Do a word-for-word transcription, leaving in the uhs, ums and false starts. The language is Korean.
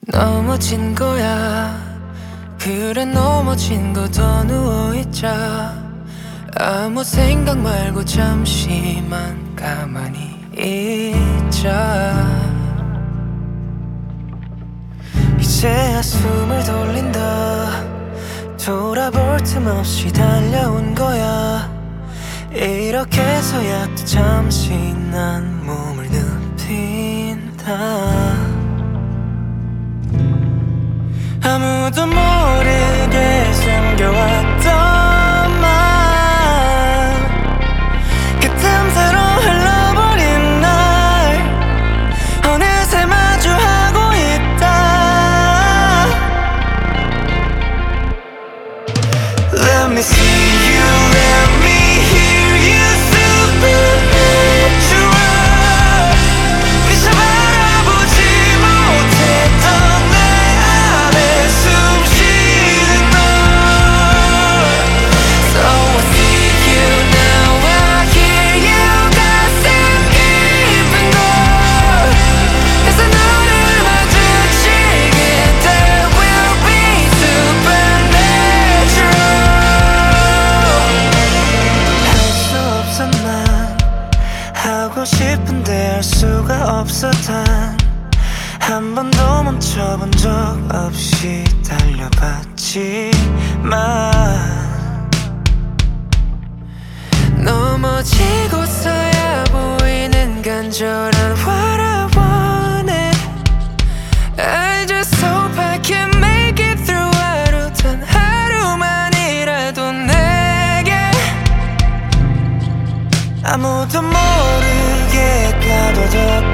넘어진 거야. 그래 넘어진 거 더 누워있자. 아무 생각 말고 잠시만 가만히 있자. 이제야 숨을 돌린다. 돌아볼 틈 없이 달려온 거야. 이렇게서야 또 잠시 난 몸을 눕힌다. 아무도 모르게 숨겨왔던 말, 그 틈새로 흘러버린 날 어느새 마주하고 있다. Let me see you, let me hear you, supernatural. 미쳐 바라보지 못했던 내 안에 숨 쉬는 널. So I see you now, I hear you, 가슴 깊은 곳. 그래서 너를 마주치게 there will be supernatural. 할 수 없어 난 하고 싶은데 할 수가 없어. 단 한 번도 멈춰본 적 없이 달려봤지만 넘어지고서야 보이는 간절한 what I wanted. I just hope I can make it through 하루 단 하루만이라도 내게 아무도 모르게 가둬뒀던